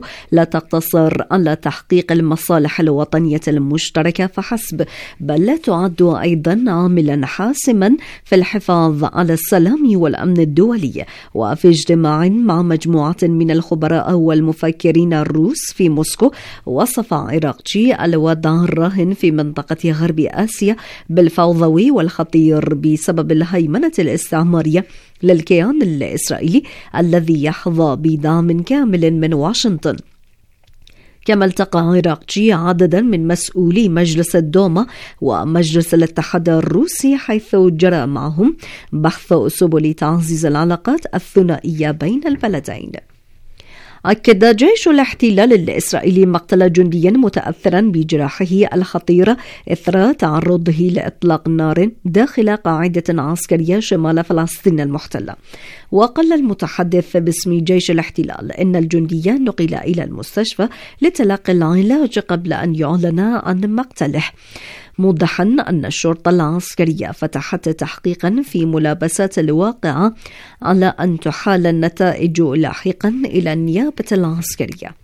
لا تقتصر على تحقيق المصالح الوطنية المشتركة فحسب، بل لا تعد أيضا عاملا حاسما في الحفاظ على السلام والأمن الدولي. وفي اجتماع مع مجموعة من الخبراء والمفكرين الروس في موسكو، وصف عراقجي الوضع الراهن في منطقة غرب آسيا بالفوضوي والخطير بسبب الهيمنة الاستعمارية للكيان الإسرائيلي الذي يحظى بدعم كامل من واشنطن. كما التقى عراقجي عددا من مسؤولي مجلس الدوما ومجلس الاتحاد الروسي، حيث جرى معهم بحث سبل تعزيز العلاقات الثنائية بين البلدين. أكد جيش الاحتلال الإسرائيلي مقتل جندي متأثرا بجراحه الخطيرة إثر تعرضه لإطلاق نار داخل قاعدة عسكرية شمال فلسطين المحتلة. وقال المتحدث باسم جيش الاحتلال إن الجندي نقل إلى المستشفى لتلقي العلاج قبل أن يعلن عن مقتله، موضحا أن الشرطة العسكرية فتحت تحقيقا في ملابسات الواقعة على أن تحال النتائج لاحقا إلى النيابة العسكرية.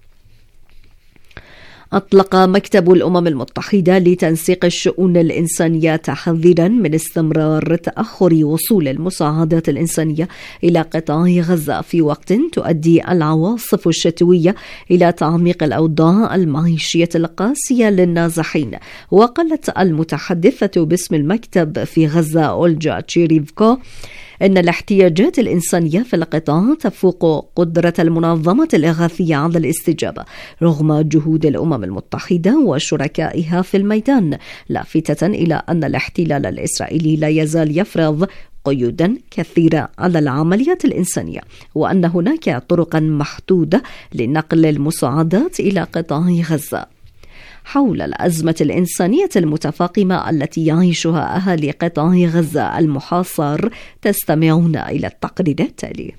أطلق مكتب الأمم المتحدة لتنسيق الشؤون الإنسانية تحذيرا من استمرار تأخر وصول المساعدات الإنسانية إلى قطاع غزة في وقت تؤدي العواصف الشتوية إلى تعميق الأوضاع المعيشية القاسية للنازحين. وقالت المتحدثة باسم المكتب في غزة أولجا تشيريفكو إن الاحتياجات الإنسانية في القطاع تفوق قدرة المنظمة الإغاثية على الاستجابة رغم جهود الأمم المتحدة وشركائها في الميدان، لافتة إلى أن الاحتلال الإسرائيلي لا يزال يفرض قيودا كثيرة على العمليات الإنسانية، وأن هناك طرقا محدودة لنقل المساعدات إلى قطاع غزة. حول الأزمة الإنسانية المتفاقمة التي يعيشها أهالي قطاع غزة المحاصر، تستمعون إلى التقرير التالي.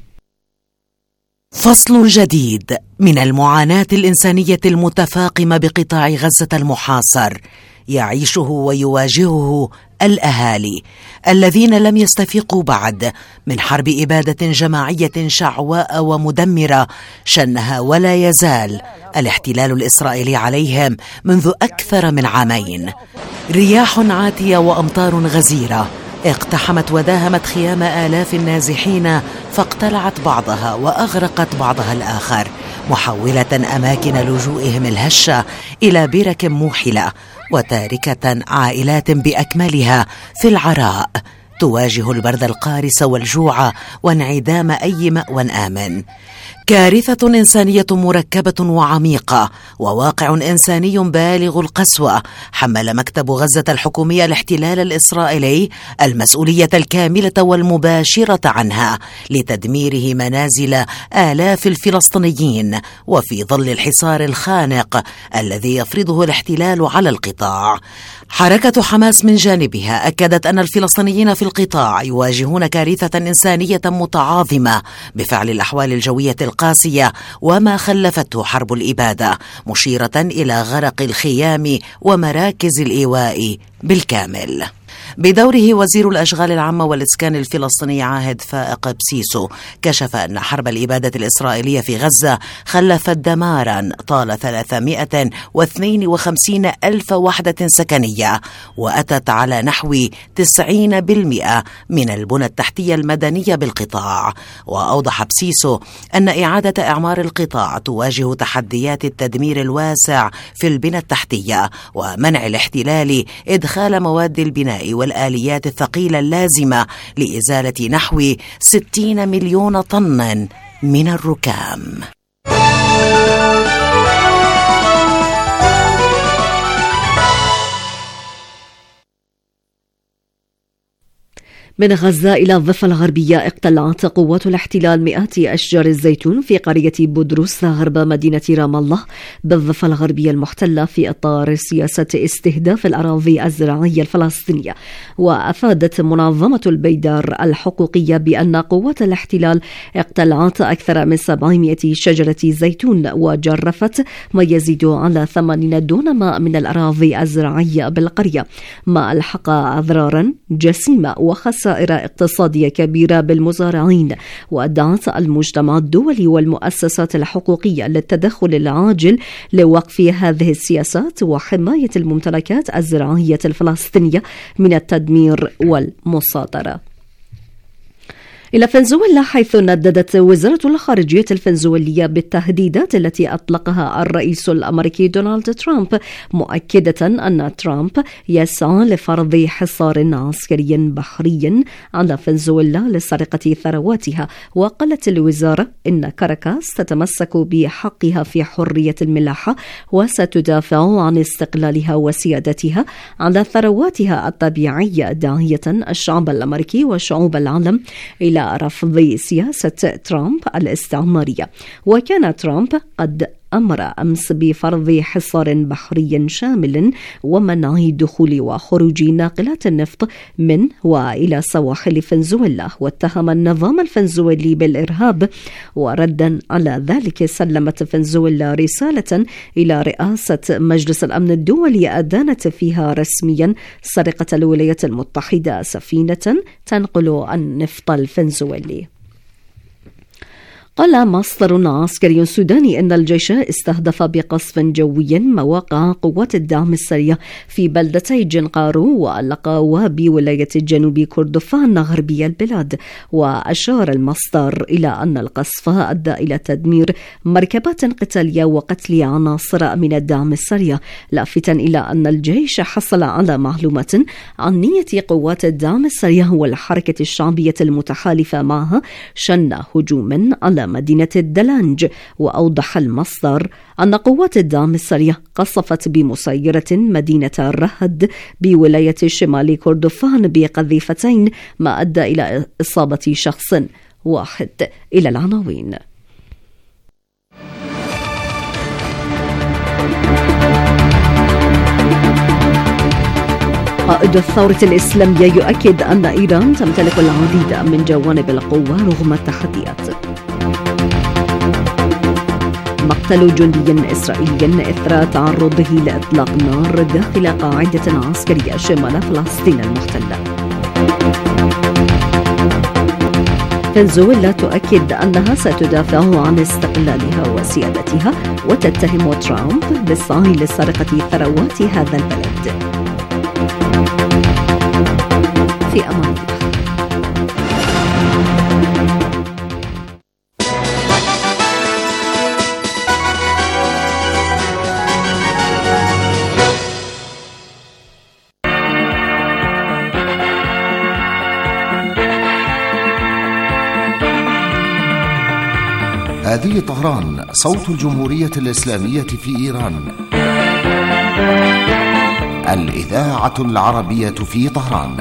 فصل جديد من المعاناة الإنسانية المتفاقمة بقطاع غزة المحاصر يعيشه ويواجهه الأهالي الذين لم يستفيقوا بعد من حرب إبادة جماعية شعواء ومدمرة شنها ولا يزال الاحتلال الإسرائيلي عليهم منذ أكثر من عامين. رياح عاتية وأمطار غزيرة اقتحمت وداهمت خيام آلاف النازحين، فاقتلعت بعضها وأغرقت بعضها الآخر، محولة أماكن لجوئهم الهشة إلى برك موحلة، وتاركة عائلات بأكملها في العراء تواجه البرد القارس والجوع وانعدام أي مأوى آمن. كارثة إنسانية مركبة وعميقة وواقع إنساني بالغ القسوة حمل مكتب غزة الحكومي الاحتلال الإسرائيلي المسؤولية الكاملة والمباشرة عنها لتدميره منازل آلاف الفلسطينيين، وفي ظل الحصار الخانق الذي يفرضه الاحتلال على القطاع. حركة حماس من جانبها أكدت أن الفلسطينيين في القطاع يواجهون كارثة إنسانية متعاظمة بفعل الأحوال الجوية القاسية وما خلفته حرب الإبادة، مشيرة إلى غرق الخيام ومراكز الإيواء بالكامل. بدوره وزير الأشغال العامة والإسكان الفلسطيني عاهد فائق بسيسو كشف أن حرب الإبادة الإسرائيلية في غزة خلفت دمارا طال 352 ألف وحدة سكنية، وأتت على نحو 90% من البنى التحتية المدنية بالقطاع. وأوضح بسيسو أن إعادة إعمار القطاع تواجه تحديات التدمير الواسع في البنى التحتية ومنع الاحتلال إدخال مواد البناء والآليات الثقيلة اللازمة لإزالة نحو 60 مليون طن من الركام. من غزة إلى الضفة الغربية، اقتلعت قوات الاحتلال مئات أشجار الزيتون في قرية بودروس غرب مدينة رام الله بالضفة الغربية المحتلة في إطار سياسة استهداف الأراضي الزراعية الفلسطينية. وأفادت منظمة البيدار الحقوقية بأن قوات الاحتلال اقتلعت أكثر من 700 شجرة زيتون وجرفت ما يزيد على 80 دونما من الأراضي الزراعية بالقرية، ما ألحق أضرارا جسيمة وخسارة خسائر اقتصادية كبيرة بالمزارعين، وأدعت المجتمع الدولي والمؤسسات الحقوقية للتدخل العاجل لوقف هذه السياسات وحماية الممتلكات الزراعية الفلسطينية من التدمير والمصادرة. إلى فنزويلا، حيث نددت وزارة الخارجية الفنزويلية بالتهديدات التي أطلقها الرئيس الأمريكي دونالد ترامب، مؤكدة أن ترامب يسعى لفرض حصار عسكري بحري على فنزويلا لسرقة ثرواتها. وقالت الوزارة إن كاراكاس تتمسك بحقها في حرية الملاحة وستدافع عن استقلالها وسيادتها على ثرواتها الطبيعية، داعية الشعب الأمريكي وشعوب العالم إلى رفض سياسة ترامب الاستعمارية. وكان ترامب قد أمر أمس بفرض حصار بحري شامل ومنع دخول وخروج ناقلات النفط من وإلى سواحل فنزويلا، واتهم النظام الفنزويلي بالإرهاب. وردا على ذلك سلمت فنزويلا رسالة إلى رئاسة مجلس الأمن الدولي أدانت فيها رسميا سرقة الولايات المتحدة سفينة تنقل النفط الفنزويلي. قال مصدر عسكري سوداني إن الجيش استهدف بقصف جوي مواقع قوات الدعم السريع في بلدتي جنقارو والقاوة بولاية جنوب كردفان غربي البلاد. وأشار المصدر إلى أن القصف أدى إلى تدمير مركبات قتالية وقتل عناصر من الدعم السريع، لافتا إلى أن الجيش حصل على معلومات عن نية قوات الدعم السريع والحركة الشعبية المتحالفة معها شن هجوما على مدينة الدلانج. وأوضح المصدر أن قوات الدعم السريع قصفت بمسيرة مدينة الرهد بولاية شمال كردفان بقذيفتين، ما أدى إلى إصابة شخص واحد. إلى العناوين. قائد الثورة الإسلامية يؤكد أن إيران تمتلك العديد من جوانب القوة رغم التحديات. مقتل جندي إسرائيلي إثر تعرضه لإطلاق نار داخل قاعدة عسكرية شمال فلسطين المحتلة. فنزويلا تؤكد أنها ستدافع عن استقلالها وسيادتها، وتتهم ترامب بالسعي لسرقة ثروات هذا البلد. في أمان الله. هذه طهران، صوت الجمهورية الإسلامية في إيران، الإذاعة العربية في طهران.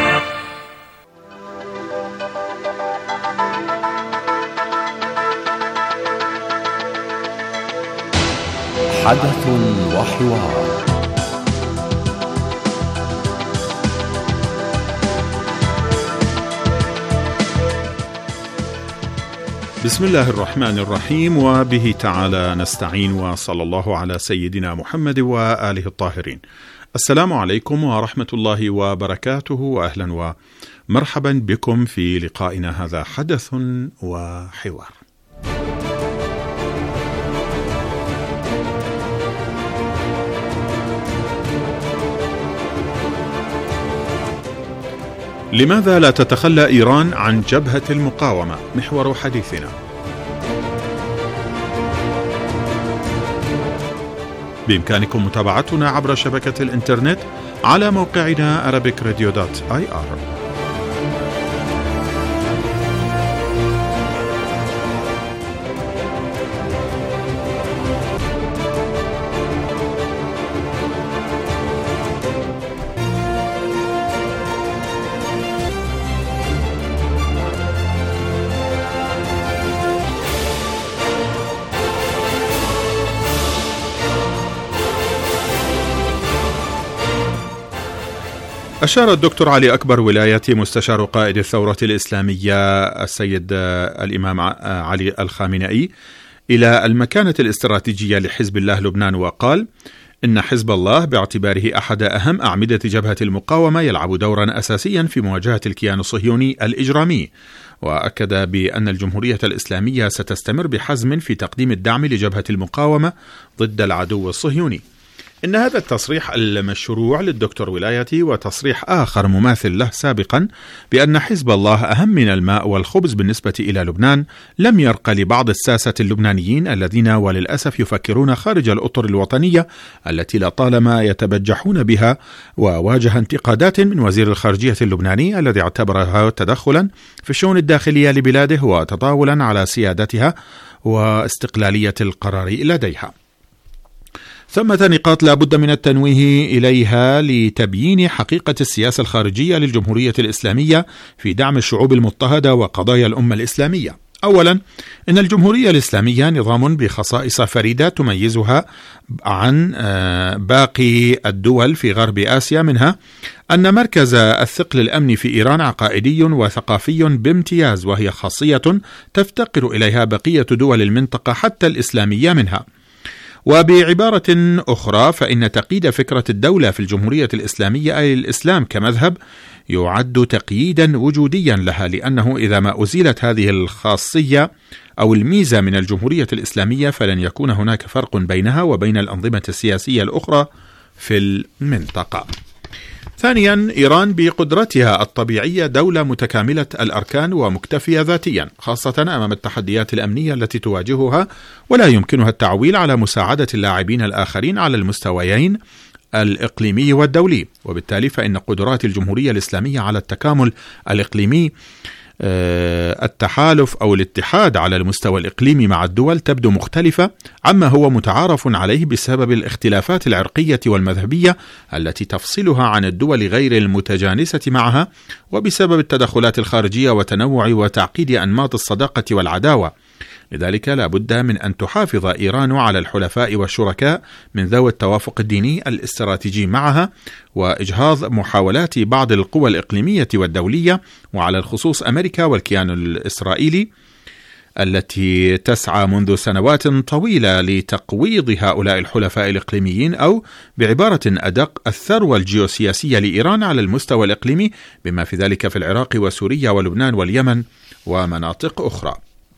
حدث وحوار. بسم الله الرحمن الرحيم، وبه تعالى نستعين، وصلى الله على سيدنا محمد وآله الطاهرين. السلام عليكم ورحمة الله وبركاته، وأهلا ومرحبا بكم في لقائنا هذا حدث وحوار. لماذا لا تتخلى إيران عن جبهة المقاومة؟ محور حديثنا. بإمكانكم متابعتنا عبر شبكة الإنترنت على موقعنا arabicradio.ir. أشار الدكتور علي أكبر ولايتي مستشار قائد الثورة الإسلامية السيد الإمام علي الخامنئي إلى المكانة الاستراتيجية لحزب الله لبنان، وقال إن حزب الله باعتباره أحد أهم أعمدة جبهة المقاومة يلعب دورا أساسيا في مواجهة الكيان الصهيوني الإجرامي، وأكد بأن الجمهورية الإسلامية ستستمر بحزم في تقديم الدعم لجبهة المقاومة ضد العدو الصهيوني. إن هذا التصريح المشروع للدكتور ولايتي وتصريح آخر مماثل له سابقا بأن حزب الله أهم من الماء والخبز بالنسبة إلى لبنان لم يرق لبعض الساسة اللبنانيين الذين وللأسف يفكرون خارج الأطر الوطنية التي لطالما يتبجحون بها، وواجه انتقادات من وزير الخارجية اللبناني الذي اعتبرها تدخلا في الشؤون الداخلية لبلاده وتطاولا على سيادتها واستقلالية القرار لديها. ثمة نقاط لا بد من التنويه إليها لتبيين حقيقة السياسة الخارجية للجمهورية الإسلامية في دعم الشعوب المضطهدة وقضايا الأمة الإسلامية. أولا، إن الجمهورية الإسلامية نظام بخصائص فريدة تميزها عن باقي الدول في غرب آسيا، منها أن مركز الثقل الأمني في إيران عقائدي وثقافي بامتياز، وهي خاصية تفتقر إليها بقية دول المنطقة حتى الإسلامية منها. وبعبارة أخرى، فإن تقييد فكرة الدولة في الجمهورية الإسلامية أي الإسلام كمذهب يعد تقييدا وجوديا لها، لأنه إذا ما أزيلت هذه الخاصية أو الميزة من الجمهورية الإسلامية فلن يكون هناك فرق بينها وبين الأنظمة السياسية الأخرى في المنطقة. ثانيا، إيران بقدرتها الطبيعية دولة متكاملة الأركان ومكتفية ذاتيا، خاصة أمام التحديات الأمنية التي تواجهها، ولا يمكنها التعويل على مساعدة اللاعبين الآخرين على المستويين الإقليمي والدولي. وبالتالي فإن قدرات الجمهورية الإسلامية على التكامل الإقليمي، التحالف أو الاتحاد على المستوى الإقليمي مع الدول، تبدو مختلفة عما هو متعارف عليه بسبب الاختلافات العرقية والمذهبية التي تفصلها عن الدول غير المتجانسة معها، وبسبب التدخلات الخارجية وتنوع وتعقيد أنماط الصداقة والعداوة. لذلك لا بد من أن تحافظ إيران على الحلفاء والشركاء من ذوي التوافق الديني الاستراتيجي معها، وإجهاض محاولات بعض القوى الإقليمية والدولية، وعلى الخصوص أمريكا والكيان الإسرائيلي التي تسعى منذ سنوات طويلة لتقويض هؤلاء الحلفاء الإقليميين، أو بعبارة أدق الثروة الجيوسياسية لإيران على المستوى الإقليمي، بما في ذلك في العراق وسوريا ولبنان واليمن ومناطق أخرى.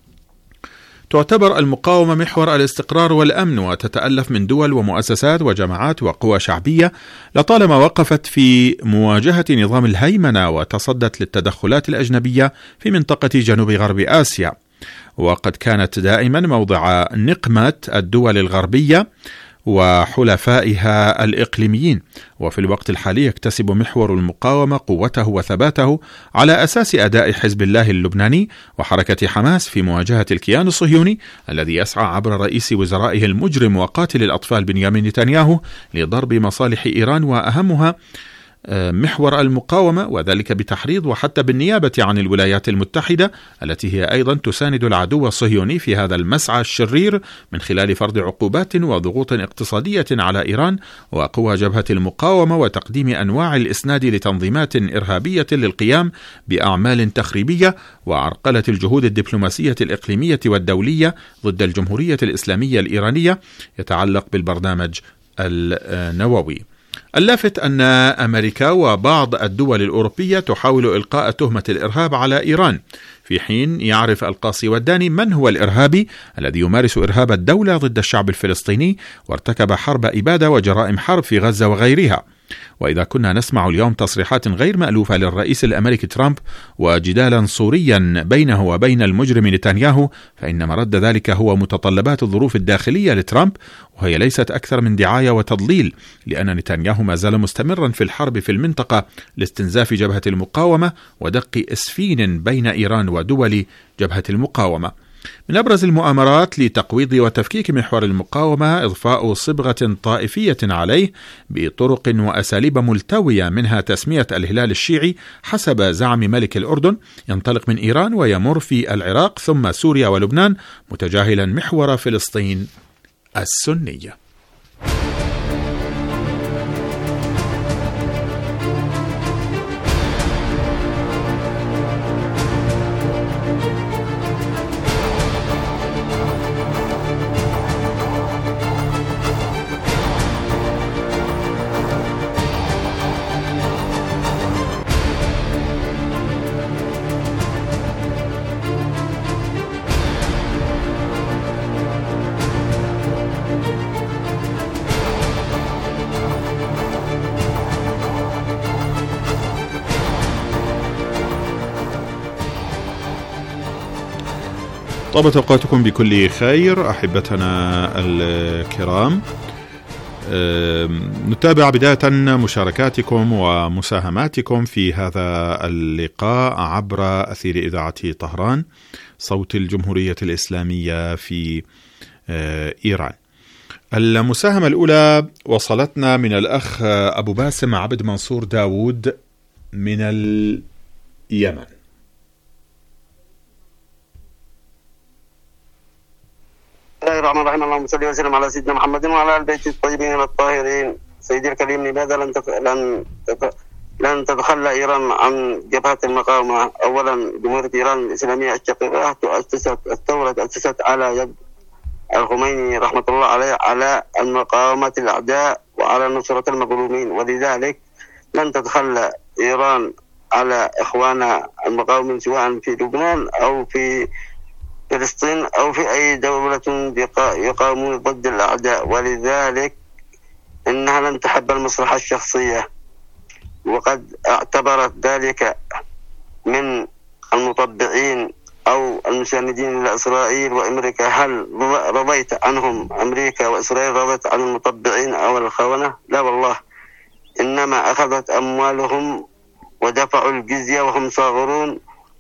تعتبر المقاومة محور الاستقرار والأمن، وتتألف من دول ومؤسسات وجماعات وقوى شعبية لطالما وقفت في مواجهة نظام الهيمنة وتصدت للتدخلات الأجنبية في منطقة جنوب غرب آسيا، وقد كانت دائما موضع نقمة الدول الغربية وحلفائها الإقليميين. وفي الوقت الحالي يكتسب محور المقاومة قوته وثباته على أساس أداء حزب الله اللبناني وحركة حماس في مواجهة الكيان الصهيوني الذي يسعى عبر رئيس وزرائه المجرم وقاتل الأطفال بنيامين نتنياهو لضرب مصالح إيران، وأهمها محور المقاومة، وذلك بتحريض وحتى بالنيابة عن الولايات المتحدة التي هي أيضا تساند العدو الصهيوني في هذا المسعى الشرير من خلال فرض عقوبات وضغوط اقتصادية على إيران وقوى جبهة المقاومة، وتقديم أنواع الإسناد لتنظيمات إرهابية للقيام بأعمال تخريبية، وعرقلة الجهود الدبلوماسية الإقليمية والدولية ضد الجمهورية الإسلامية الإيرانية يتعلق بالبرنامج النووي. اللافت أن أمريكا وبعض الدول الأوروبية تحاول إلقاء تهمة الإرهاب على إيران، في حين يعرف القاصي والداني من هو الإرهابي الذي يمارس إرهاب الدولة ضد الشعب الفلسطيني وارتكب حرب إبادة وجرائم حرب في غزة وغيرها. وإذا كنا نسمع اليوم تصريحات غير مألوفة للرئيس الأمريكي ترامب وجدالا صوريا بينه وبين المجرم نتنياهو، فإن مرد ذلك هو متطلبات الظروف الداخلية لترامب، وهي ليست أكثر من دعاية وتضليل، لأن نتنياهو ما زال مستمرا في الحرب في المنطقة لاستنزاف جبهة المقاومة ودق إسفين بين إيران ودول جبهة المقاومة. من أبرز المؤامرات لتقويض وتفكيك محور المقاومة إضفاء صبغة طائفية عليه بطرق وأساليب ملتوية، منها تسمية الهلال الشيعي حسب زعم ملك الأردن ينطلق من إيران ويمر في العراق ثم سوريا ولبنان، متجاهلا محور فلسطين السنية. طابت أوقاتكم بكل خير أحبتنا الكرام. نتابع بداية مشاركاتكم ومساهماتكم في هذا اللقاء عبر أثير إذاعة طهران صوت الجمهورية الإسلامية في إيران. المساهمة الأولى وصلتنا من الأخ أبو باسم عبد منصور داود من اليمن. بسم الله الرحمن الرحيم. اللهم صل وسلم على سيدنا محمد وعلى آل بيت الطيبين الطاهرين. سيدي الكريم، لماذا لن تتخلى إيران عن جبهة المقاومة؟ أولا، جمهورية إيران الإسلامية الشقيقة أسست على يد الخميني رحمة الله عليه على المقاومة الأعداء وعلى نصرة المظلومين، ولذلك لن تتخلى إيران على إخوانها المقاومين سواء في لبنان أو في فلسطين أو في أي دولة يقاومون ضد الأعداء، ولذلك إنها لن تحب المصلحة الشخصية، وقد اعتبرت ذلك من المطبعين أو المساندين لإسرائيل وأمريكا. هل رضيت عنهم أمريكا وإسرائيل رضت عن المطبعين أو الخونة؟ لا والله، إنما أخذت أموالهم ودفعوا الجزية وهم صاغرون،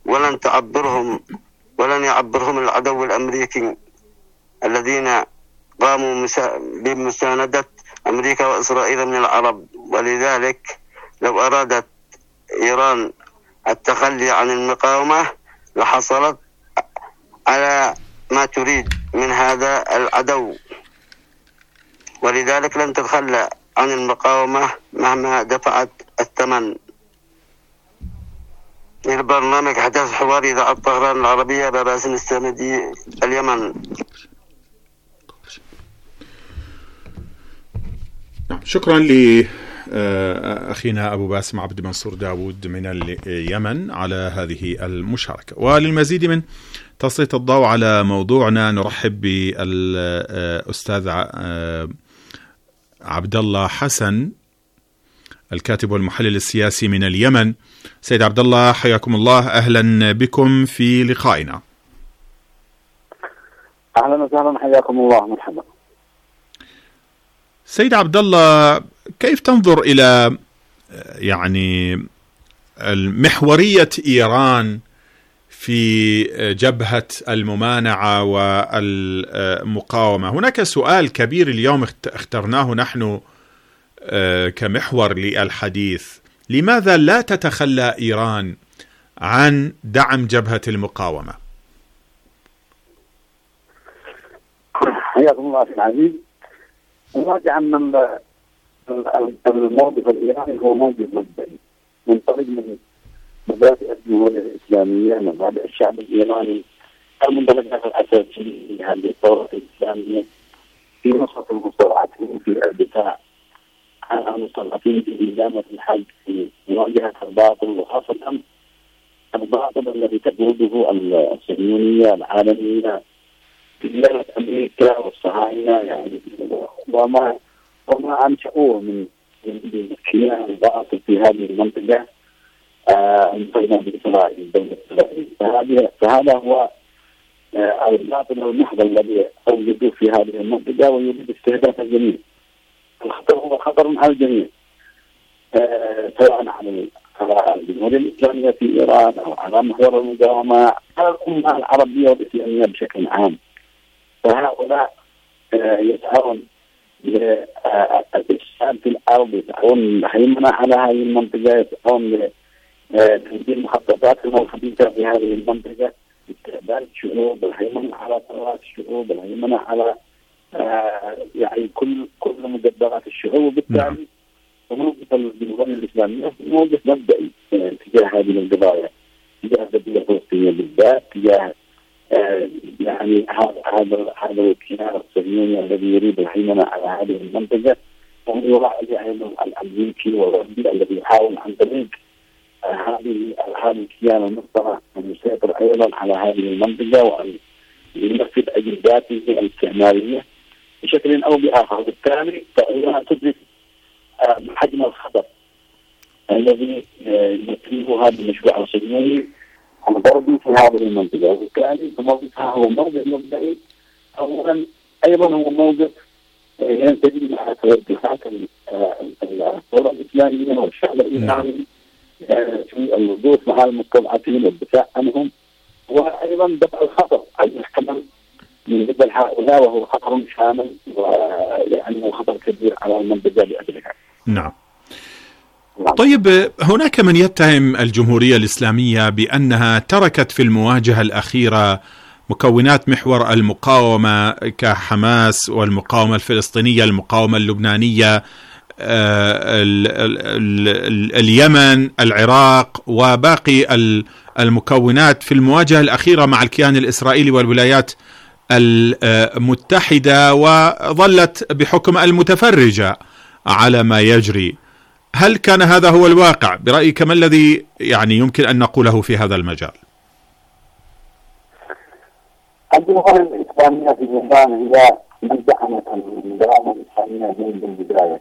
ولن يعبرهم العدو الأمريكي الذين قاموا بمساندة أمريكا وإسرائيل من العرب. ولذلك لو أرادت إيران التخلي عن المقاومة لحصلت على ما تريد من هذا العدو، ولذلك لن تتخلى عن المقاومة مهما دفعت الثمن. البرنامج حدث حواري إذاعة طهران العربية، باسم السامدي، اليمن. شكرا لأخينا أبو باسم عبد منصور داود من اليمن على هذه المشاركة. وللمزيد من تسليط الضوء على موضوعنا نرحب بالأستاذ عبد الله حسن الكاتب والمحلل السياسي من اليمن. سيد عبد الله، حياكم الله، أهلا بكم في لقائنا. أهلا وسهلا، حياكم الله، مرحبا. سيد عبد الله، كيف تنظر إلى محورية إيران في جبهة الممانعة والمقاومة؟ هناك سؤال كبير اليوم اخترناه نحن كمحور للحديث: لماذا لا تتخلى إيران عن دعم جبهة المقاومة؟ حياكم الله أخي العزيز. راجعا من الموقف الإيراني هو موقف مبدئي منطلق من مبادئ الجمهورية الإسلامية، مبادئ الشعب الإيراني، المنطلقات الأساسية لهذه الثورة الإسلامية في نصرة المستضعفين، في الدفاع عن المستضعفين، في إدامة الحق، في مواجهة الباطل، وخاصة الباطل الذي تجهده الصهيونية العالمية في بلاد أمريكا والصهاينة، وما أنشأوه من كيان الباطل في هذه المنطقة المقيمة بإسرائيل، دولة إسرائيل. فهذا هو الباطل المحض الذي أوجدوه في هذه المنطقة، ويريد استهداف الجميع. الخطر هو خطر على الجميع، سواء على الجمهورية الإسلامية في إيران أو على محور المقاومة، على الأمة العربية والإسلامية بشكل عام. فهؤلاء يسعون للاستشهاد في الأرض، يسعون للهيمنة على هذه المنطقة، يسعون لتنزيل مخططاتهم الخبيثة في هذه المنطقة، استعباد الشعوب، الهيمنة على ثروات الشعوب، الهيمنة على كل مدبرات الشعوب. وبالتالي موقف الجمهورية الإسلامية موقف مبدئي تجاه هذه القضايا، تجاه القضية الفلسطينية بالذات، تجاه هذا الكيان الصهيوني الذي يريد الهيمنة على هذه المنطقة، ومن وراء أيضا الأمريكي والغربي الذي يحاول عن طريق هذا الكيان المصطنع أن يسيطر أيضا على هذه المنطقة وأن ينفذ أجنداته الاستعمارية بشكل أو بآخر. بالتالي فإنها تدرك حجم الخطر الذي يمثله هذا المشروع الصهيوني عن ضربي في هذه المنطقة، وبالتالي موقفها هو موقف مبدئي. أولا أيضا هو موقف ينتهي مع توجهات الثورة الإسلامية والشعب الإيراني في الوقوف مع المستضعفين والدفاع عنهم، وأيضا دفع الخطر المحتمل من قبل هؤلاء، وهو خطر شامل ويعني خطر كبير على المنطقة بأجلها. نعم. طيب، هناك من يتهم الجمهورية الإسلامية بأنها تركت في المواجهة الأخيرة مكونات محور المقاومة كحماس والمقاومة الفلسطينية، المقاومة اللبنانية، اليمن، العراق، وباقي المكونات في المواجهة الأخيرة مع الكيان الإسرائيلي والولايات المتحدة، وظلت بحكم المتفرجة على ما يجري. هل كان هذا هو الواقع برأيك؟ ما الذي يعني يمكن أن نقوله في هذا المجال؟ الجمهورية الإسلامية في لبنان هي من دعمت الدراما الإسلامية منذ البداية،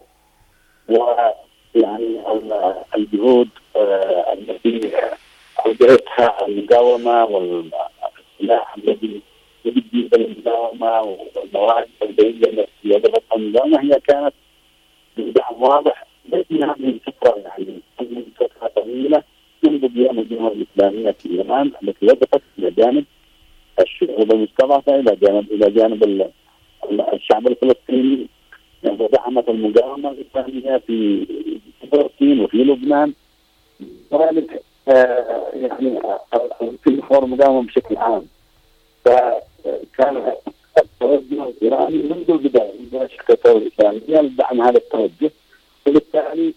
ويعني الجهود التي أوجدتها المقاومة والسلاح الذي يبدي بالمقاومة والمواقف البيئية التي وجدتها المقاومة هي كانت بدعم واضح. ليس هذه الفترة يعني من فترة طويلة منذ قيام الجمهورية الإسلامية في اليمن التي وقفت إلى جانب الشعوب المستضعفة، إلى جانب الشعب الفلسطيني، ودعمت المقاومة الإسلامية في فلسطين وفي لبنان، وذلك يعني في محور المقاومة بشكل عام. فكان التوجه الإيراني منذ البداية من شركة الثورة الإسلامية لدعم هذا التوجه، وبالتالي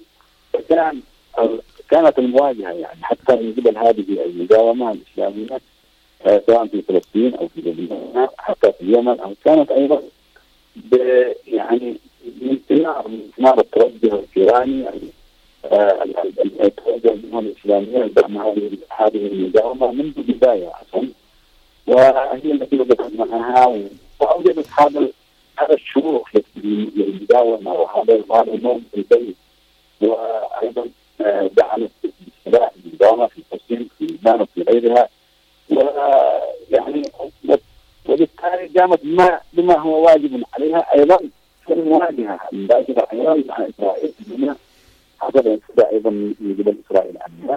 كانت المواجهة يعني حتى من قبل هذه المقاومة الإسلامية سواء في فلسطين أو في لبنان حتى في اليمن، أو كانت أيضا يعني من ثمار التوجه الإيراني، التوجه الجمهورية الإسلامية لدعم هذه المقاومة منذ البداية أصلا، وهي التي وقفت معها وأوجدت هذا الشروخ للمقاومة وهذا الموقف البيت، وأيضا دعمت السلاح المقاومة في فلسطين في لبنان وفي غيرها، ويعني وبالتالي قامت بما هو واجب عليها أيضا في المواجهة المباشرة أيضا مع إسرائيل، بما حصل أيضا من قبل إسرائيل عنها.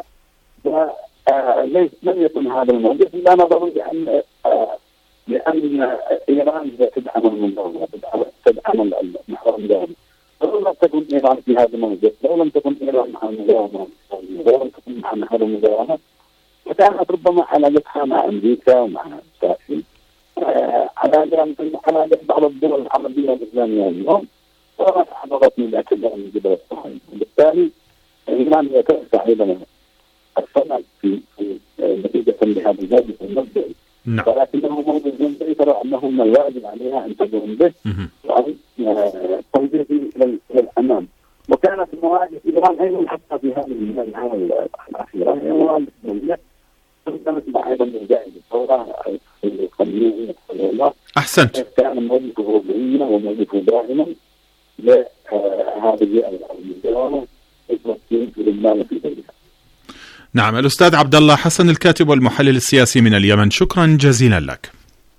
لم يكن هذا الموقف إلا نظرا لأن إيران تدعم المقاومة، تدعم المحور المقاومة. لو لم تكن إيران في هذا الموقف، لو لم تكن إيران مع المقاومة، لو لم تكن مع محور المقاومة، وكانت ربما علاقتها مع أمريكا ومع إسرائيل على بعض الدول العربية والإسلامية اليوم، وما تحررت من الاعتبار من قبل إسرائيل. وبالتالي إيران هي تدفع أيضا الصنع في نتيجة لهذا الموقف المبدئي، ولكنه موقف مبدئي ترى أنه من الواجب عليها أن تقوم به وأن توجيه إلى الأمام. وكانت مواجهة إيران أيضا حتى في هذه المرحلة الأخيرة هي مواجهة دولية كانت مع أيضا الجائزة الثورة القانونية. أحسنت. كان موقفه بينا وموقفه دائما لهذه المقاومة في لبنان وفي غيرها. نعم، الأستاذ عبد الله حسن الكاتب والمحلل السياسي من اليمن، شكرا جزيلا لك.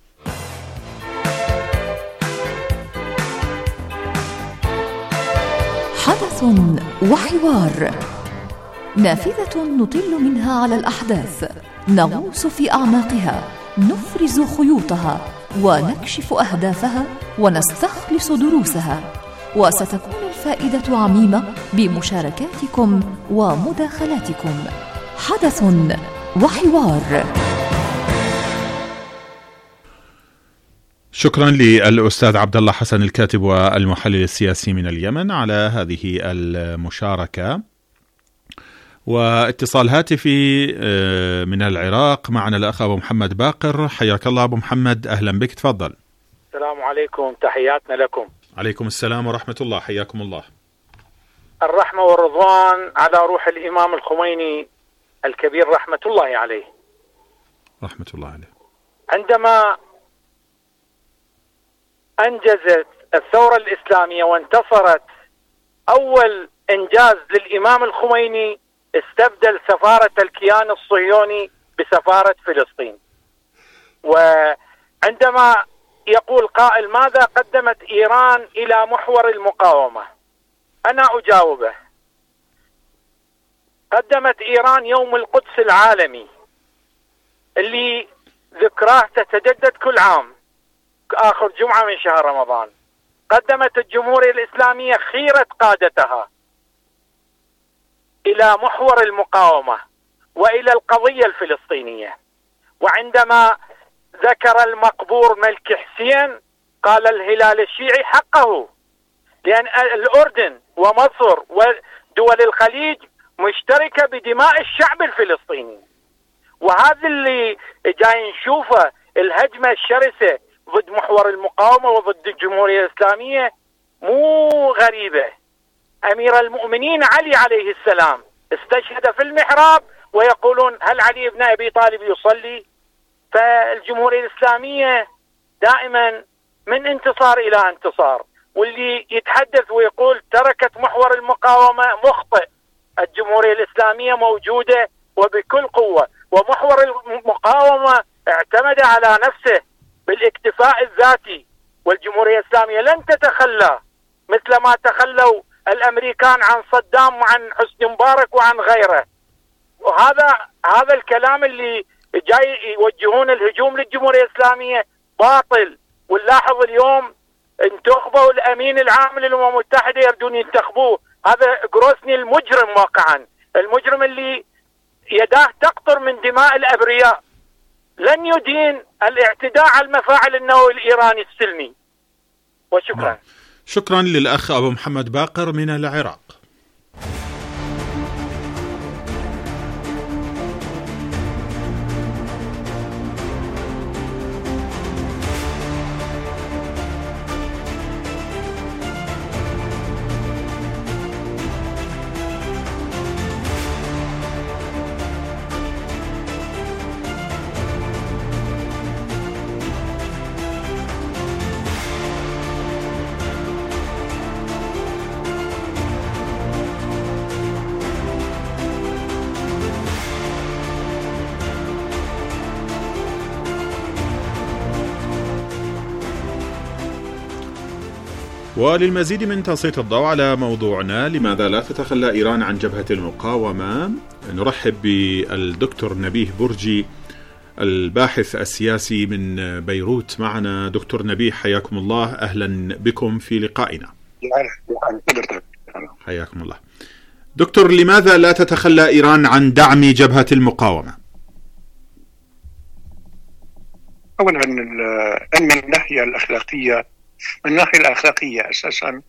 حدث وحوار، نافذة نطل منها على الأحداث، نغوص في أعماقها، نفرز خيوطها ونكشف أهدافها ونستخلص دروسها، وستكون الفائدة عميمة بمشاركاتكم ومداخلاتكم. حدث وحوار. شكرا للأستاذ عبد الله حسن الكاتب والمحلل السياسي من اليمن على هذه المشاركة. واتصال هاتفي من العراق، معنا الأخ أبو محمد باقر. حياك الله أبو محمد، أهلا بك، تفضل. السلام عليكم، تحياتنا لكم. عليكم السلام ورحمة الله، حياكم الله. الرحمة والرضوان على روح الإمام الخميني الكبير رحمة الله عليه. رحمة الله عليه. عندما أنجزت الثورة الإسلامية وانتصرت، أول إنجاز للإمام الخميني استبدل سفارة الكيان الصهيوني بسفارة فلسطين. وعندما يقول قائل ماذا قدمت إيران إلى محور المقاومة، أنا أجاوبه. قدمت إيران يوم القدس العالمي اللي ذكراه تتجدد كل عام آخر جمعة من شهر رمضان. قدمت الجمهورية الإسلامية خيرة قادتها إلى محور المقاومة وإلى القضية الفلسطينية. وعندما ذكر المقبور ملك حسين قال الهلال الشيعي حقه، لأن الأردن ومصر ودول الخليج مشتركة بدماء الشعب الفلسطيني. وهذا اللي جاي نشوفه، الهجمة الشرسة ضد محور المقاومة وضد الجمهورية الإسلامية مو غريبة. أمير المؤمنين علي عليه السلام استشهد في المحراب ويقولون هل علي بن أبي طالب يصلي؟ فالجمهورية الإسلامية دائما من انتصار إلى انتصار. واللي يتحدث ويقول تركت محور المقاومة مخطئ. الجمهورية الإسلامية موجودة وبكل قوة، ومحور المقاومة اعتمد على نفسه بالاكتفاء الذاتي، والجمهورية الإسلامية لن تتخلى مثل ما تخلوا الأمريكان عن صدام وعن حسني مبارك وعن غيره. وهذا الكلام اللي جاي يوجهون الهجوم للجمهورية الإسلامية باطل. ونلاحظ اليوم انتخبوا الأمين العام للأمم المتحدة، يردون ينتخبوه. هذا جروسني المجرم واقعا، المجرم اللي يداه تقطر من دماء الأبرياء، لن يدين الاعتداء على المفاعل النووي الإيراني السلمي. وشكرا. شكرا للأخ أبو محمد باقر من العراق. وللمزيد من تسليط الضوء على موضوعنا لماذا لا تتخلى إيران عن جبهة المقاومة، نرحب بالدكتور نبيه برجي الباحث السياسي من بيروت معنا. دكتور نبيه حياكم الله، أهلا بكم في لقائنا. حياكم الله. دكتور، لماذا لا تتخلى إيران عن دعم جبهة المقاومة؟ أولا من الناحية الأخلاقية، من الناحية الأخلاقية أساسا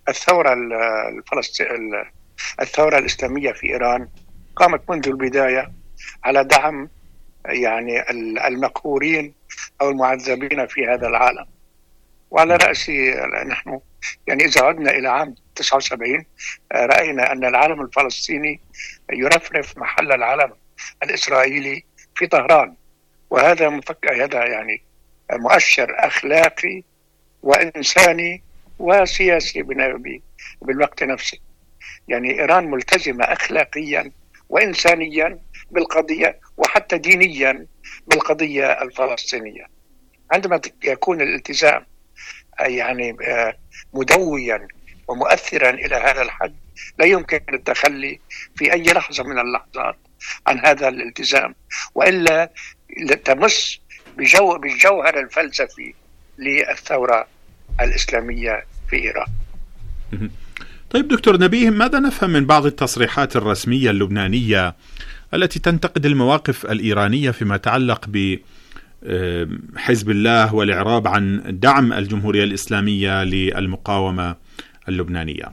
الثورة الإسلامية في إيران قامت منذ البداية على دعم يعني المقهورين أو المعذبين في هذا العالم. وعلى رأس نحن يعني إذا عدنا إلى عام 79 رأينا أن العالم الفلسطيني يرفرف محل العالم الإسرائيلي في طهران، وهذا هذا يعني مؤشر أخلاقي وإنساني وسياسي بالوقت نفسه. يعني إيران ملتزمة أخلاقيا وإنسانيا بالقضية وحتى دينيا بالقضية الفلسطينية. عندما يكون الالتزام يعني مدويا ومؤثرا إلى هذا الحد لا يمكن التخلي في أي لحظة من اللحظات عن هذا الالتزام، وإلا تمس بالجوهر الفلسفي للثورة الإسلامية في إيران. طيب دكتور نبيه، ماذا نفهم من بعض التصريحات الرسمية اللبنانية التي تنتقد المواقف الإيرانية فيما يتعلق بحزب الله والإعراب عن دعم الجمهورية الإسلامية للمقاومة اللبنانية؟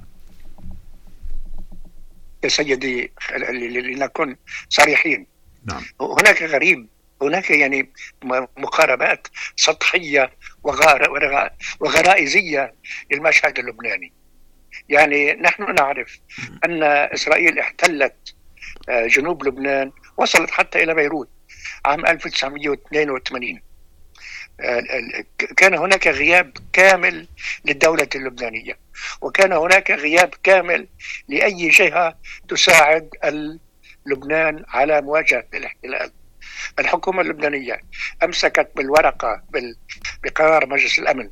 يا سيدي لنكن صريحين. نعم. هناك يعني مقاربات سطحية وغرائزية للمشهد اللبناني. يعني نحن نعرف أن إسرائيل احتلت جنوب لبنان، وصلت حتى إلى بيروت عام 1982. كان هناك غياب كامل للدولة اللبنانية، وكان هناك غياب كامل لأي جهة تساعد لبنان على مواجهة الاحتلال. الحكومة اللبنانية أمسكت بالورقة بقرار مجلس الأمن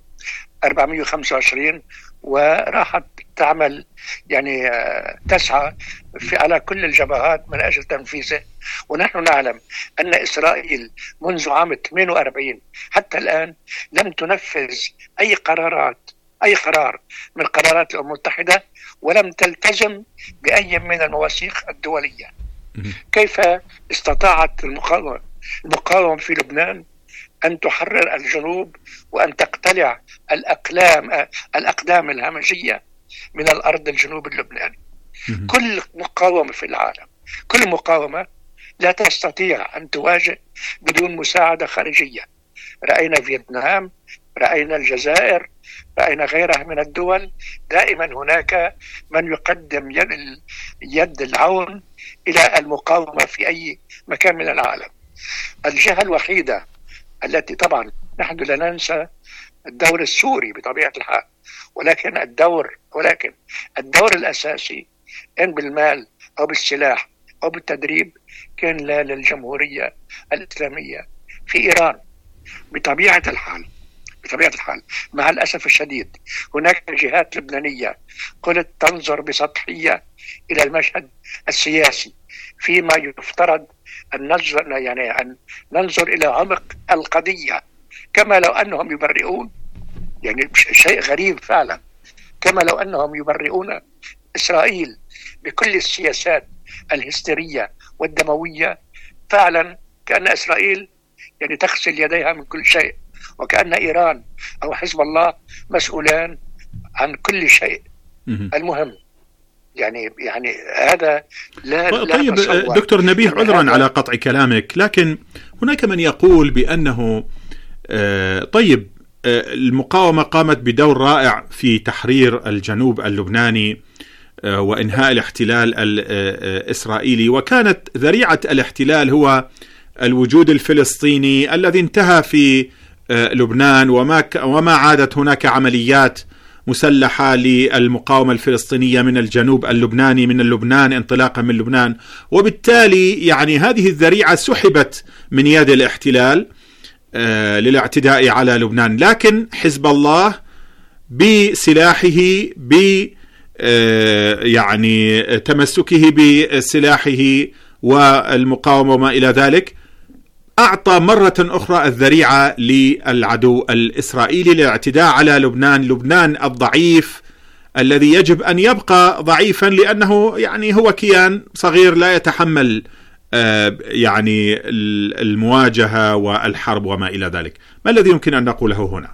425 وراحت تعمل يعني تسعى على كل الجبهات من أجل تنفيذه. ونحن نعلم أن إسرائيل منذ عام 48 حتى الآن لم تنفذ أي قرار من قرارات الأمم المتحدة، ولم تلتزم بأي من المواثيق الدولية. كيف استطاعت المقاومة في لبنان أن تحرر الجنوب وأن تقتلع الأقدام الهمجية من الأرض الجنوب اللبناني؟ كل مقاومة في العالم، كل مقاومة لا تستطيع أن تواجه بدون مساعدة خارجية. رأينا فيتنام، رأينا الجزائر، رأينا غيرها من الدول. دائما هناك من يقدم يد العون إلى المقاومة في أي مكان من العالم. الجهة الوحيدة التي طبعا نحن لا ننسى الدور السوري بطبيعة الحال، ولكن الدور الأساسي إن بالمال أو بالسلاح أو بالتدريب كان للجمهورية الإسلامية في إيران. بطبيعة الحال مع الأسف الشديد هناك جهات لبنانية قلت تنظر بسطحية إلى المشهد السياسي، فيما يفترض أن ننظر إلى عمق القضية، كما لو أنهم يبرئون، يعني شيء غريب فعلا، كما لو أنهم يبرئون إسرائيل بكل السياسات الهستيرية والدموية. فعلا كأن إسرائيل يعني تغسل يديها من كل شيء، وكأن إيران أو حزب الله مسؤولان عن كل شيء. المهم يعني هذا لا طيب دكتور نبيه، عذرا على قطع كلامك، لكن هناك من يقول بأنه المقاومة قامت بدور رائع في تحرير الجنوب اللبناني وإنهاء الاحتلال الإسرائيلي، وكانت ذريعة الاحتلال هو الوجود الفلسطيني الذي انتهى في لبنان، وما عادت هناك عمليات مسلحة للمقاومة الفلسطينية من الجنوب اللبناني، من لبنان، انطلاقا من لبنان، وبالتالي يعني هذه الذريعة سحبت من يد الاحتلال للاعتداء على لبنان. لكن حزب الله بسلاحه يعني تمسكه بسلاحه والمقاومة وما إلى ذلك أعطى مرة أخرى الذريعة للعدو الإسرائيلي للاعتداء على لبنان الضعيف الذي يجب أن يبقى ضعيفا، لأنه يعني هو كيان صغير لا يتحمل يعني المواجهة والحرب وما إلى ذلك. ما الذي يمكن أن نقوله هنا؟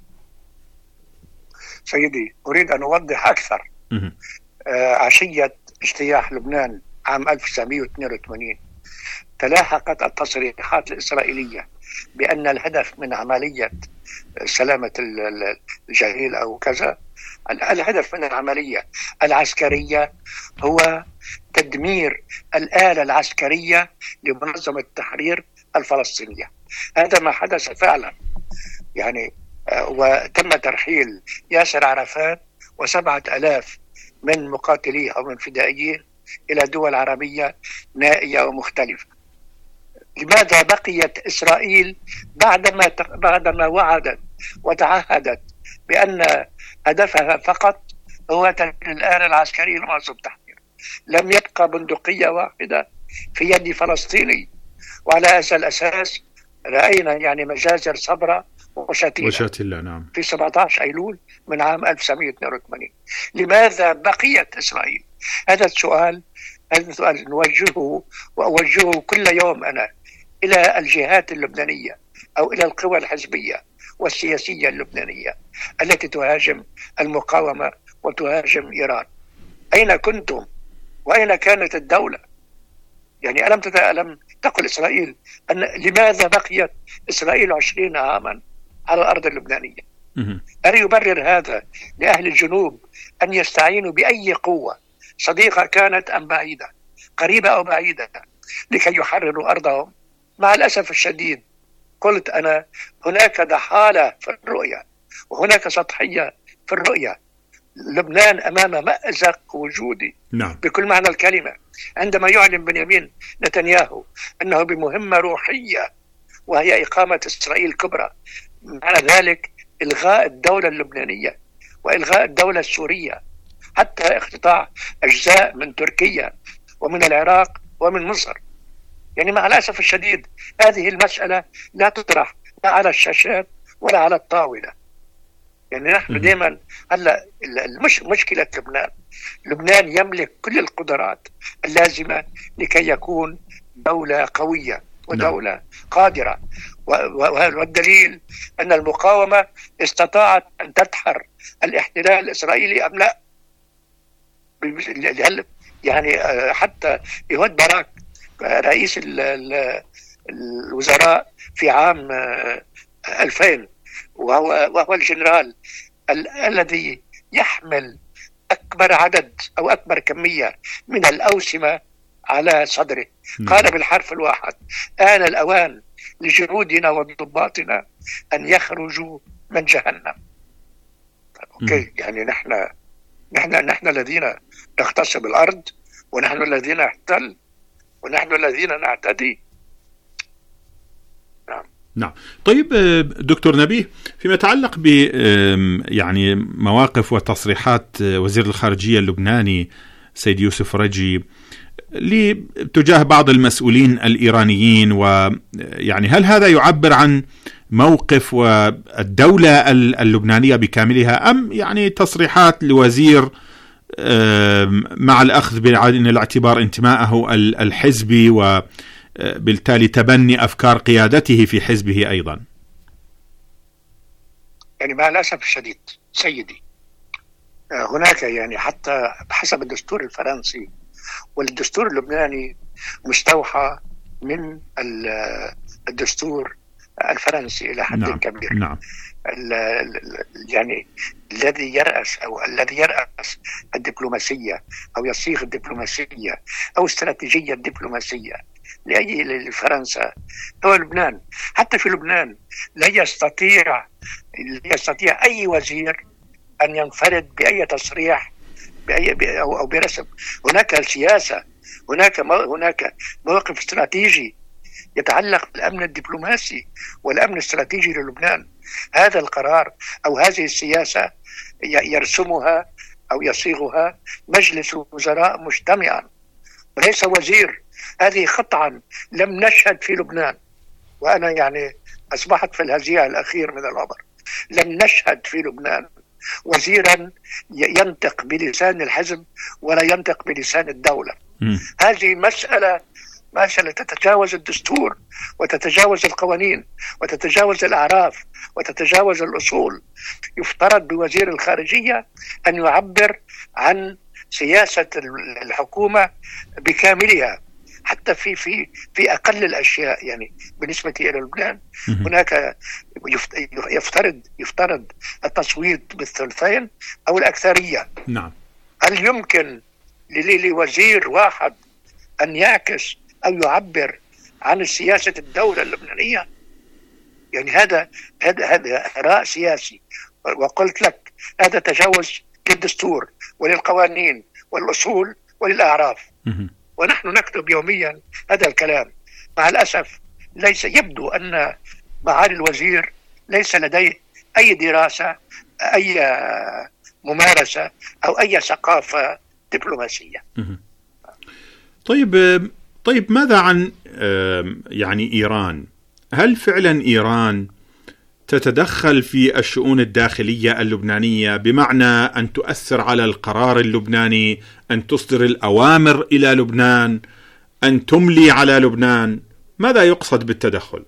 سيدي، أريد أن أوضح أكثر. عشية اجتياح لبنان عام 1982 تلاحقت التصريحات الإسرائيلية بأن الهدف من عملية سلامة الجليل أو كذا، الهدف من العملية العسكرية هو تدمير الآلة العسكرية لمنظمة التحرير الفلسطينية. هذا ما حدث فعلا يعني، وتم ترحيل ياسر عرفات و7,000 من مقاتليه أو من فدائيه إلى دول عربية نائية ومختلفة. لماذا بقيت إسرائيل بعدما وعدت وتعهدت بأن هدفها فقط هو تدمير الآلة العسكرية لمنظمة التحرير؟ لم يبقى بندقية واحدة في يد فلسطيني، وعلى هذا الأساس رأينا يعني مجازر صبرا وشاتيلا نعم في 17 أيلول من عام 1982. لماذا بقيت إسرائيل؟ هذا السؤال نوجهه وأوجهه كل يوم أنا إلى الجهات اللبنانية أو إلى القوى الحزبية والسياسية اللبنانية التي تهاجم المقاومة وتهاجم إيران. أين كنتم وأين كانت الدولة؟ يعني ألم تقل إسرائيل أن لماذا بقيت إسرائيل 20 عاما على الأرض اللبنانية؟ ألا يبرر هذا لأهل الجنوب أن يستعينوا بأي قوة صديقة كانت أم بعيدة، قريبة أو بعيدة، لكي يحرروا أرضهم؟ مع الأسف الشديد قلت أنا هناك ضحالة في الرؤية وهناك سطحية في الرؤية. لبنان أمام مأزق وجودي بكل معنى الكلمة. عندما يعلن بنيامين نتنياهو أنه بمهمة روحية وهي إقامة إسرائيل الكبرى، معنى ذلك إلغاء الدولة اللبنانية وإلغاء الدولة السورية، حتى اقتطاع أجزاء من تركيا ومن العراق ومن مصر. يعني مع الأسف الشديد هذه المسألة لا تطرح لا على الشاشات ولا على الطاولة. يعني نحن دائما هلا مشكلة لبنان يملك كل القدرات اللازمة لكي يكون دولة قوية ودولة قادرة، والدليل أن المقاومة استطاعت أن تدحر الاحتلال الإسرائيلي أم لا. يعني حتى يهود باراك رئيس الوزراء في عام 2000 وهو الجنرال الذي يحمل أكبر عدد أو أكبر كمية من الأوسمة على صدره، قال بالحرف الواحد: آن الأوان لجنودنا وضباطنا أن يخرجوا من جهنم. أوكي، يعني نحن الذين نغتصب الأرض، ونحن الذين نحتل، ونحن الذين نعتدي. نعم. طيب دكتور نبيه، فيما يتعلق ب يعني مواقف وتصريحات وزير الخارجية اللبناني سيد يوسف رجي تجاه بعض المسؤولين الإيرانيين، ويعني هل هذا يعبر عن موقف والدولة اللبنانية بكاملها، أم يعني تصريحات لوزير مع الأخذ بعين الاعتبار انتمائه الحزبي وبالتالي تبني أفكار قيادته في حزبه أيضا؟ يعني مع الأسف الشديد سيدي، هناك يعني حتى بحسب الدستور الفرنسي والدستور اللبناني مستوحى من الدستور الفرنسي إلى حد كبير. نعم. يعني الذي يرأس الدبلوماسية أو يصيغ الدبلوماسية أو استراتيجية الدبلوماسية لفرنسا هو لبنان. حتى في لبنان لا يستطيع أي وزير أن ينفرد بأي تصريح أو برسم. هناك سياسة، هناك موقف استراتيجي يتعلق بالأمن الدبلوماسي والأمن الاستراتيجي للبنان. هذا القرار أو هذه السياسة يرسمها أو يصيغها مجلس وزراء مجتمعا وليس وزير. هذه قطعا لم نشهد في لبنان، وأنا يعني أصبحت في الهزيع الأخير من الأمر، لم نشهد في لبنان وزيرا ينطق بلسان الحزب ولا ينطق بلسان الدولة. هذه مسألة تتجاوز الدستور وتتجاوز القوانين وتتجاوز الأعراف وتتجاوز الأصول. يفترض بوزير الخارجية أن يعبر عن سياسة الحكومة بكاملها، حتى في أقل الأشياء. يعني بالنسبة إلى لبنان هناك يفترض التصويت بالثلثين أو الأكثرية. نعم. هل يمكن لوزير واحد أن يعكس أو يعبر عن سياسة الدولة اللبنانية؟ يعني هذا إغراء سياسي، وقلت لك هذا تجاوز للدستور وللقوانين والأصول وللأعراف. ونحن نكتب يوميا هذا الكلام. مع الأسف يبدو أن معالي الوزير ليس لديه أي دراسة، أي ممارسة أو أي ثقافة دبلوماسية. طيب ماذا عن يعني إيران؟ هل فعلا إيران تتدخل في الشؤون الداخلية اللبنانية بمعنى أن تؤثر على القرار اللبناني، أن تصدر الأوامر إلى لبنان، أن تملي على لبنان؟ ماذا يقصد بالتدخل؟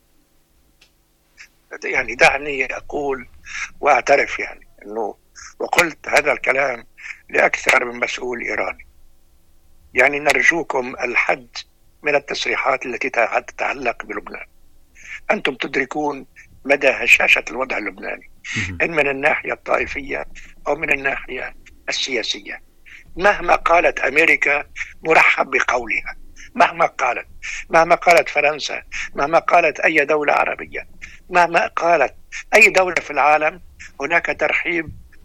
يعني دعني أقول وأعترف يعني أنه وقلت هذا الكلام لأكثر من مسؤول إيراني. يعني نرجوكم الحد من التصريحات التي تتعلق بلبنان. أنتم تدركون مدى هشاشة الوضع اللبناني، إن من الناحية الطائفية أو من الناحية السياسية. مهما قالت أمريكا مرحب بقولها، مهما قالت فرنسا، مهما قالت أي دولة عربية، مهما قالت أي دولة في العالم، هناك ترحيب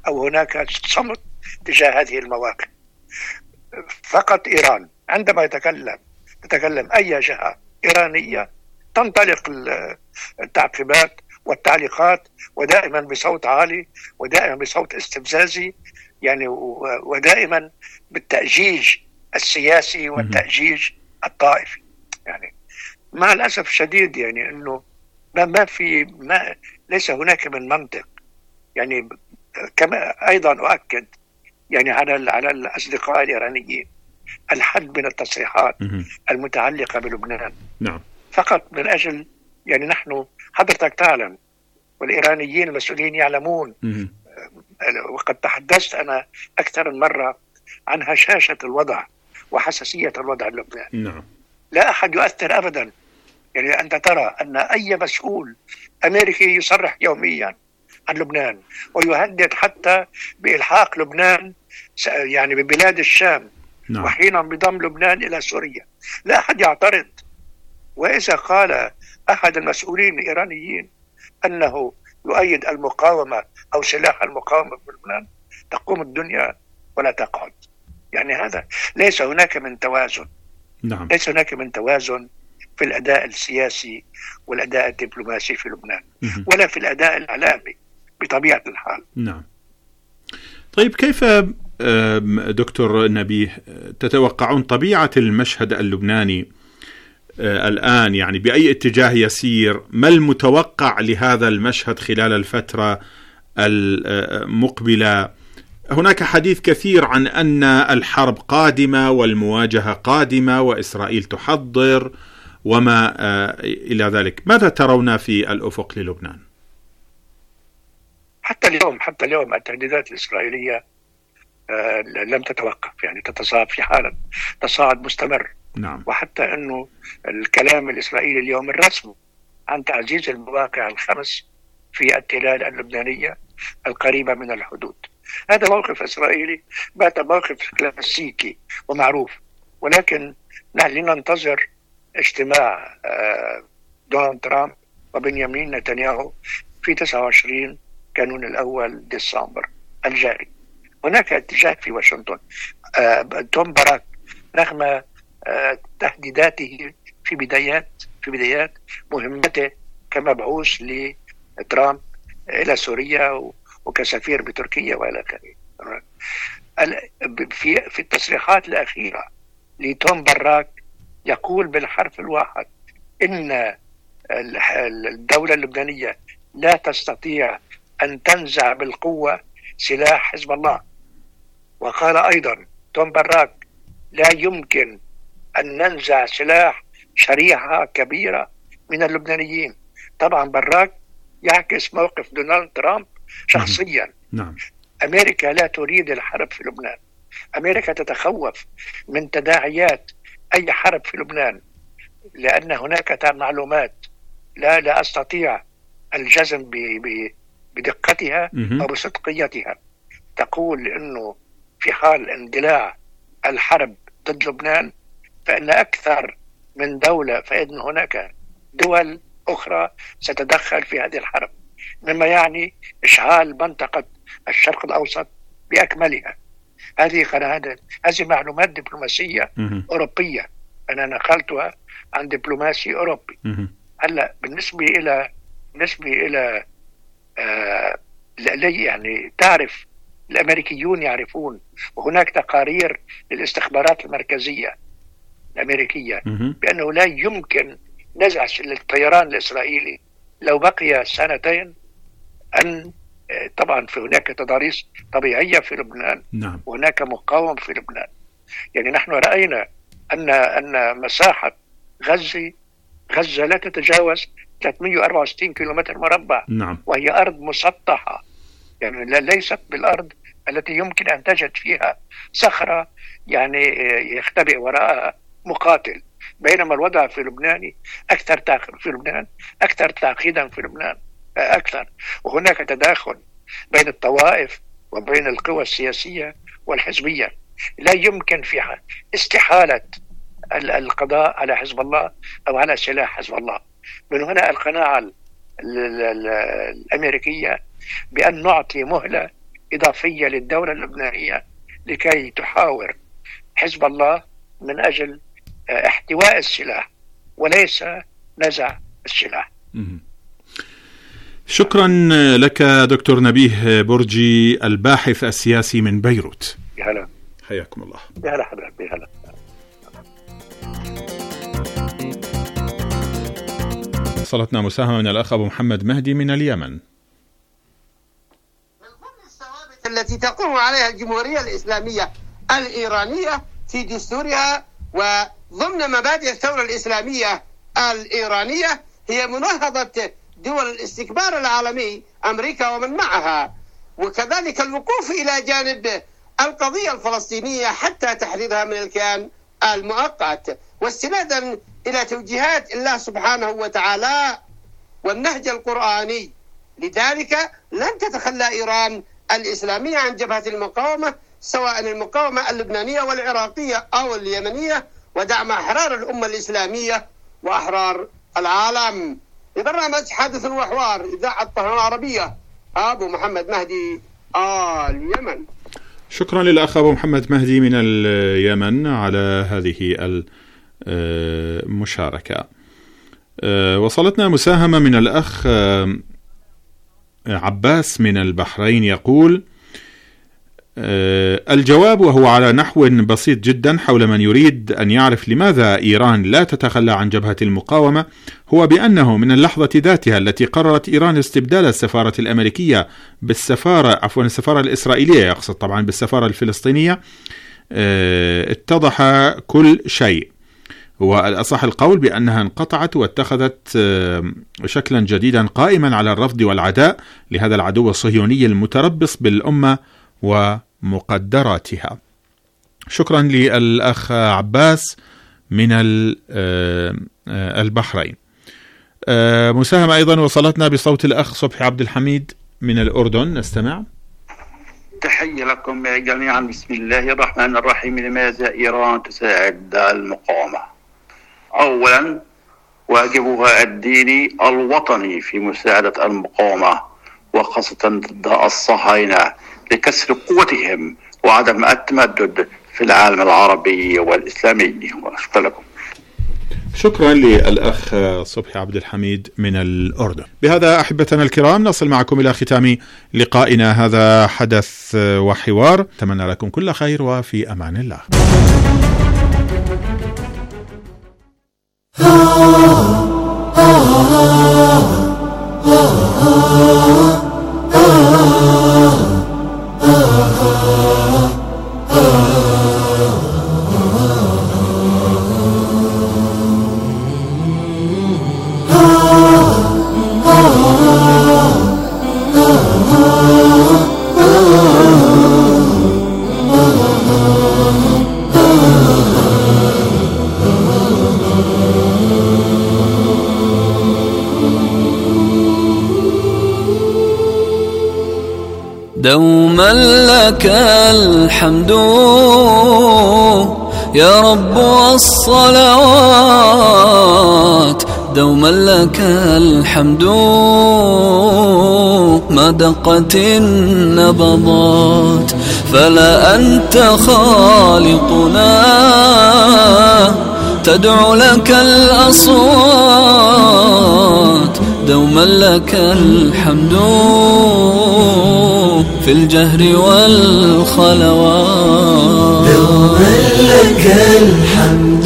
أو هناك صمت تجاه هذه المواقف. فقط إيران عندما تتكلم أي جهة إيرانية تنطلق التعقيبات والتعليقات، ودائما بصوت عالي، ودائما بصوت استفزازي، يعني ودائما بالتأجيج السياسي والتأجيج الطائفي. يعني مع الأسف الشديد يعني أنه ما ليس هناك من منطق. يعني كما أيضا أؤكد يعني على الأصدقاء الإيرانيين الحد من التصريحات المتعلقة بلبنان. نعم. فقط من أجل يعني نحن حضرتك تعلم والإيرانيين المسؤولين يعلمون، وقد تحدثت أنا أكثر من مرة عن هشاشة الوضع وحساسية الوضع اللبناني. نعم. لا أحد يؤثر أبدا. يعني أنت ترى أن أي مسؤول أمريكي يصرح يوميا عن لبنان ويهدد حتى بإلحاق لبنان يعني ببلاد الشام. نعم. وحين بضم لبنان إلى سوريا لا أحد يعترض. وإذا قال أحد المسؤولين الإيرانيين أنه يؤيد المقاومة أو سلاح المقاومة في لبنان تقوم الدنيا ولا تقعد. يعني هذا ليس هناك من توازن. نعم. ليس هناك من توازن في الأداء السياسي والأداء الدبلوماسي في لبنان ولا في الأداء الإعلامي بطبيعة الحال. نعم. طيب كيف دكتور نبيه تتوقعون طبيعة المشهد اللبناني الآن؟ يعني بأي اتجاه يسير؟ ما المتوقع لهذا المشهد خلال الفترة المقبلة؟ هناك حديث كثير عن أن الحرب قادمة والمواجهة قادمة وإسرائيل تحضر وما إلى ذلك. ماذا ترون في الأفق للبنان؟ حتى اليوم التهديدات الإسرائيلية لم تتوقف، يعني تتصاعد في حالة تصاعد مستمر. نعم. وحتى أنه الكلام الإسرائيلي اليوم الرسمي عن تعزيز المواقع الخمس في التلال اللبنانية القريبة من الحدود. هذا موقف إسرائيلي بات موقف كلاسيكي ومعروف، ولكن نحن ننتظر اجتماع دونالد ترامب وبنيامين نتنياهو في 29 كانون الأول ديسمبر الجاري. هناك اتجاه في واشنطن. توم باراك رغم تهديداته في بدايات مهمته كمبعوث لترامب إلى سوريا وكسفير بتركيا وإلى آخره، في التصريحات الأخيرة لتوم باراك يقول بالحرف الواحد إن الدولة اللبنانية لا تستطيع أن تنزع بالقوة سلاح حزب الله. وقال أيضا توم باراك لا يمكن أن ننزع سلاح شريحة كبيرة من اللبنانيين. طبعا باراك يعكس موقف دونالد ترامب شخصيا. نعم. أمريكا لا تريد الحرب في لبنان. أمريكا تتخوف من تداعيات أي حرب في لبنان، لأن هناك معلومات لا أستطيع الجزم بدقتها أو بصدقيتها تقول أنه في حال اندلاع الحرب ضد لبنان فإن أكثر من دولة، فإن هناك دول أخرى ستتدخل في هذه الحرب، مما يعني إشعال منطقة الشرق الأوسط بأكملها. هذه معلومات دبلوماسية أوروبية أنا نقلتها عن دبلوماسي أوروبي. هلا بالنسبة إلى يعني تعرف الأمريكيون يعرفون، وهناك تقارير للاستخبارات المركزية الأمريكية بأنه لا يمكن نزع الطيران الإسرائيلي لو بقي سنتين أن طبعا في هناك تضاريس طبيعية في لبنان. نعم. وهناك مقاومة في لبنان. يعني نحن رأينا أن مساحة غزة لا تتجاوز 364 كيلومتر مربع. نعم. وهي أرض مسطحة، يعني ليست بالأرض التي يمكن أن تجد فيها صخرة يعني يختبئ وراءها مقاتل. بينما الوضع في لبنان أكثر تعقيدا في لبنان أكثر، وهناك تداخل بين الطوائف وبين القوى السياسية والحزبية. لا يمكن فيها استحالة القضاء على حزب الله أو على سلاح حزب الله. من هنا القناعة الأمريكية بأن نعطي مهلة إضافية للدولة اللبنانية لكي تحاور حزب الله من أجل احتواء السلاح وليس نزع السلاح. شكرا لك دكتور نبيه برجي، الباحث السياسي من بيروت. يا هلا، حياكم الله. يا هلا حبيبي، هلا. وصلتنا مساهمة من الأخ أبو محمد مهدي من اليمن. من ضمن الثوابت التي تقوم عليها الجمهورية الإسلامية الإيرانية في دستورها وضمن مبادئ الثورة الإسلامية الإيرانية هي مناهضة دول الاستكبار العالمي أمريكا ومن معها، وكذلك الوقوف إلى جانب القضية الفلسطينية حتى تحريرها من الكيان المؤقت، واستنادا إلى توجيهات الله سبحانه وتعالى والنهج القرآني. لذلك لن تتخلى إيران الإسلامية عن جبهة المقاومة، سواء المقاومة اللبنانية والعراقية أو اليمنية، ودعم أحرار الأمة الإسلامية وأحرار العالم. لبرنامج حدث وحوار إذاعة الطهران العربية، أبو محمد مهدي اليمن. شكرا للأخ أبو محمد مهدي من اليمن على هذه المشاركة. وصلتنا مساهمة من الأخ عباس من البحرين، يقول: الجواب وهو على نحو بسيط جدا حول من يريد أن يعرف لماذا إيران لا تتخلى عن جبهة المقاومة، هو بأنه من اللحظة ذاتها التي قررت إيران استبدال السفارة الأمريكية السفارة الإسرائيلية، يقصد طبعا بالسفارة الفلسطينية، اتضح كل شيء. والأصح القول بأنها انقطعت واتخذت شكلا جديدا قائما على الرفض والعداء لهذا العدو الصهيوني المتربص بالأمة ومقدراتها. شكرا للأخ عباس من البحرين. مساهمة أيضا وصلتنا بصوت الأخ صبحي عبد الحميد من الأردن، نستمع. تحية لكم جميعا. بسم الله الرحمن الرحيم. لماذا إيران تساعد المقاومة؟ أولا، واجبها الديني الوطني في مساعدة المقاومة وخاصة ضد الصهاينة لكسر قوتهم وعدم التمدد في العالم العربي والإسلامي. وشكرا لكم. شكرا للأخ صبحي عبد الحميد من الأردن. بهذا أحبتنا الكرام نصل معكم إلى ختام لقائنا هذا حدث وحوار. أتمنى لكم كل خير وفي أمان الله. دوما لك الحمد يا رب والصلوات، دوما لك الحمد ما دقت النبضات، فلا أنت خالقنا تدعو لك الأصوات، دوما لك الحمد في الجهر والخلوات، دوما لك الحمد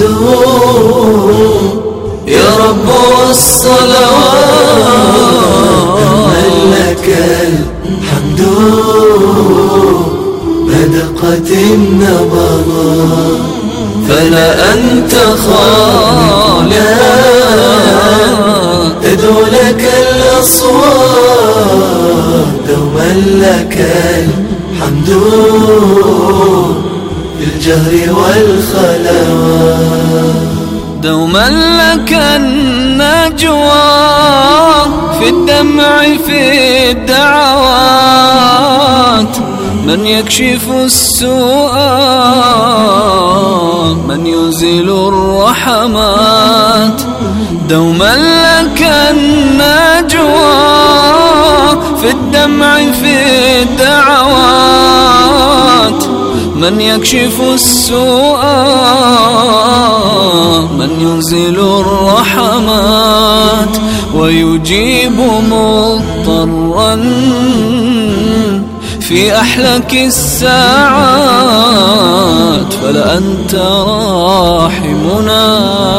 يا رب والصلوات، دوما لك الحمد بدقت النبضات، فلا أنت خالقنا تدعو لك الأصوات، دوما لك الحمد في الجهر والخلوات، دوما لك النجوى في الدمع في الدعوات، من يكشف السوء من يزيل الرحمات، دوما لك النجوى في الدمع في الدعوات، الدعوات من يكشف السوء من ينزل الرحمات ويجيب مضطرا في أحلك الساعات فلا أنت راحمنا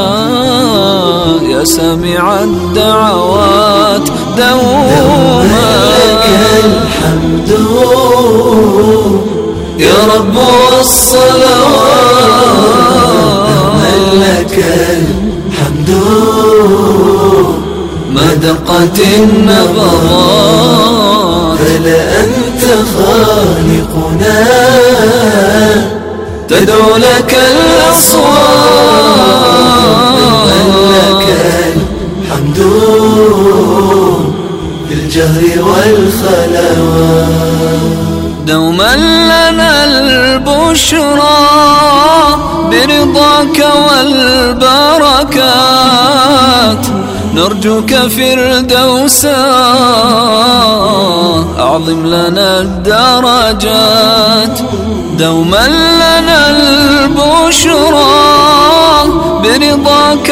يا سامع الدعوات دوما لك الحمد يا رب والصلوات دوما لك الحمد ما دقت النبضات فلا أنت خالقنا تدعو لك الأصوات لك الحمد بالجهر والخلوات دوما لنا البشرى برضاك والبركات نرجوك فردوسا أعظم لنا الدرجات دوما لنا البشرى برضاك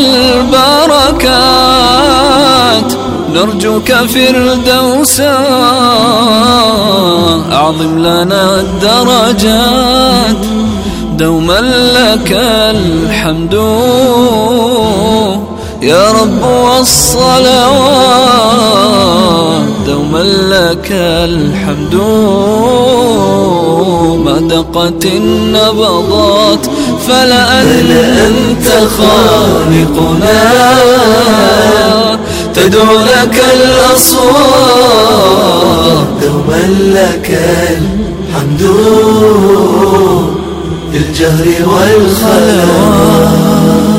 والبركات نرجوك فردوسا أعظم لنا الدرجات دوما لك الحمد يا رب والصلوات دوما لك الحمد ما دقت النبضات فلا أنت خالقنا تدعو لك الأصوات دوما لك الحمد بالجهر والخلوات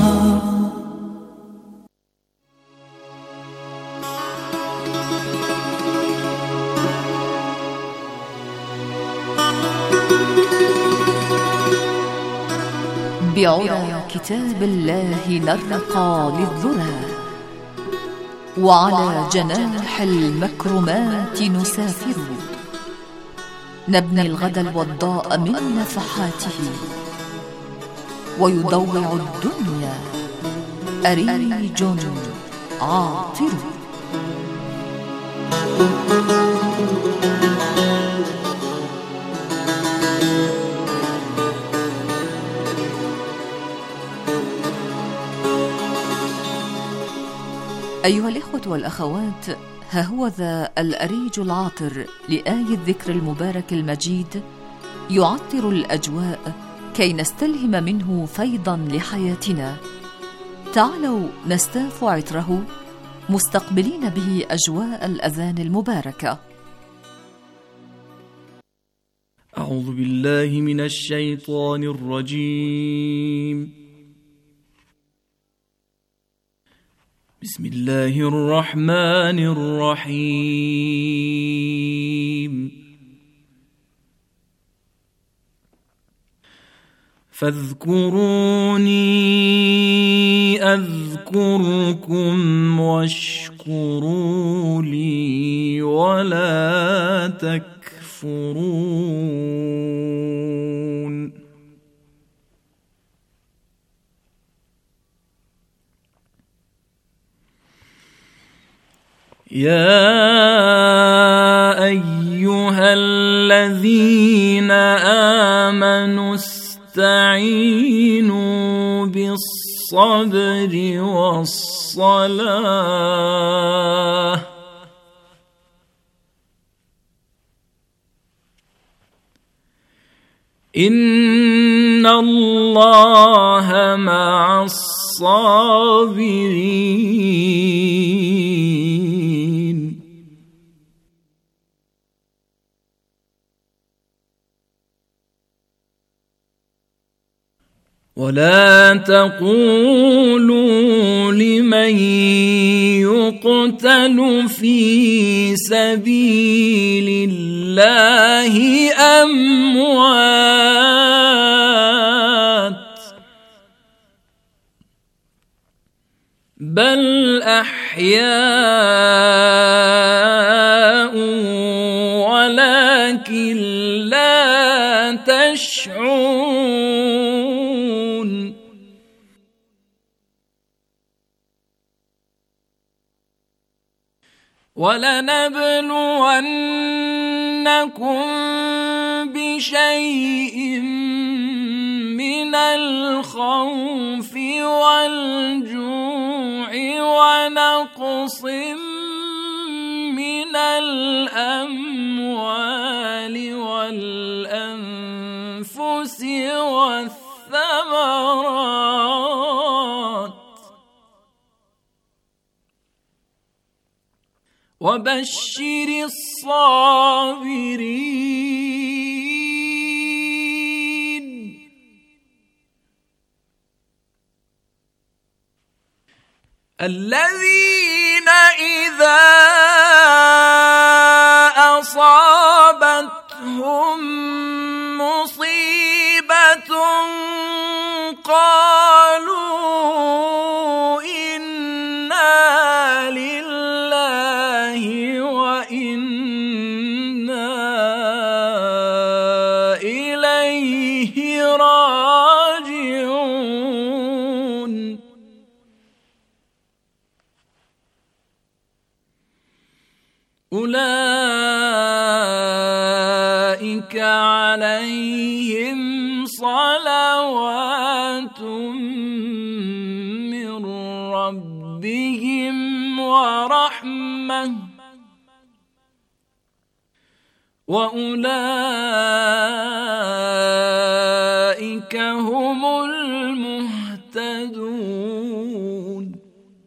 بعلى كتاب الله نرقى للذرى وعلى جناح المكرمات نسافر نبني الغد الوضاء من نفحاته ويضوع الدنيا أريج عاطر أيها الإخوة والأخوات، ها هو ذا الأريج العاطر لآي الذكر المبارك المجيد يعطر الأجواء كي نستلهم منه فيضا لحياتنا. تعالوا نستاف عطره مستقبلين به أجواء الأذان المباركة. أعوذ بالله من الشيطان الرجيم. بسم الله الرحمن الرحيم. فاذكروني أذكركم واشكروا لي ولا تكفرون. يا أيها الذين آمنوا استعينوا بالصبر والصلاة إن الله مع الصابرين. ولا تقولوا لمن يقتل في سبيل الله أموات بل أحياء ولكن لا تشعرون ولنبلونكم بشيء من الخوف والجوع ونقص من الأموال والأنفس والثمرات وبشر الصابرين الذين إذا أصابتهم مصيبة قالوا إنا لله وإنا إليه راجعون أولئك عليهم صلوات من ربهم ورحمة وأولئك هم المهتدون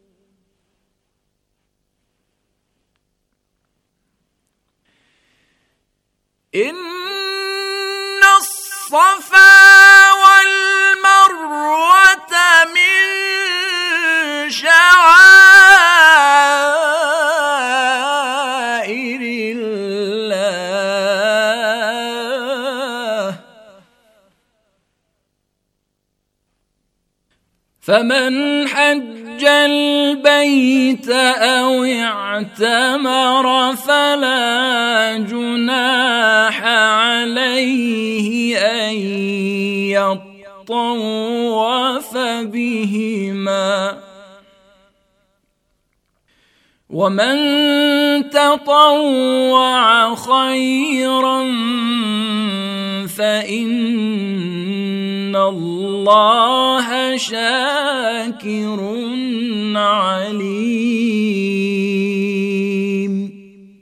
إن الصفا والمروة من شعائر الله فمن حج البيت أو اعتمر فلا جناح عليه أن يطوف بهما ومن تطوع خيرا فإن الله شاكر عليم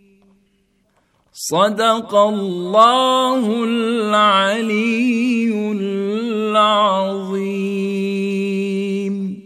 صدق الله العلي العظيم.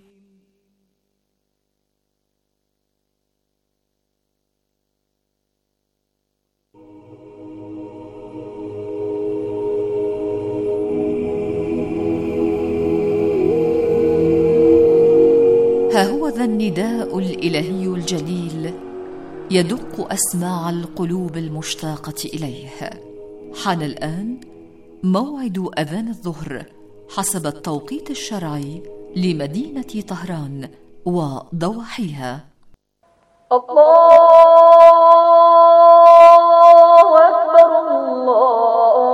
ها هو ذا النداء الإلهي الجليل يدق أسماع القلوب المشتاقة إليه. حان الآن موعد أذان الظهر حسب التوقيت الشرعي لمدينة طهران وضواحيها. الله أكبر الله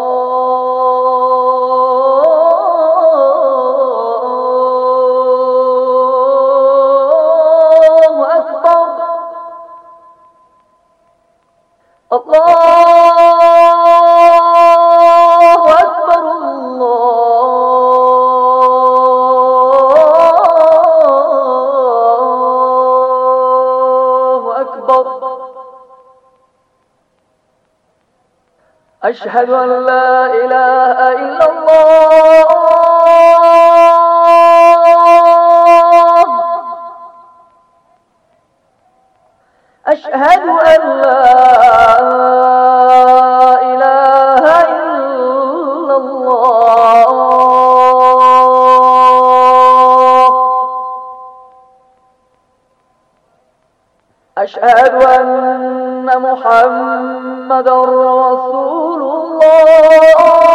أشهد أن لا إله إلا الله أشهد أن لا إله إلا الله أشهد أن محمدًا رسول الله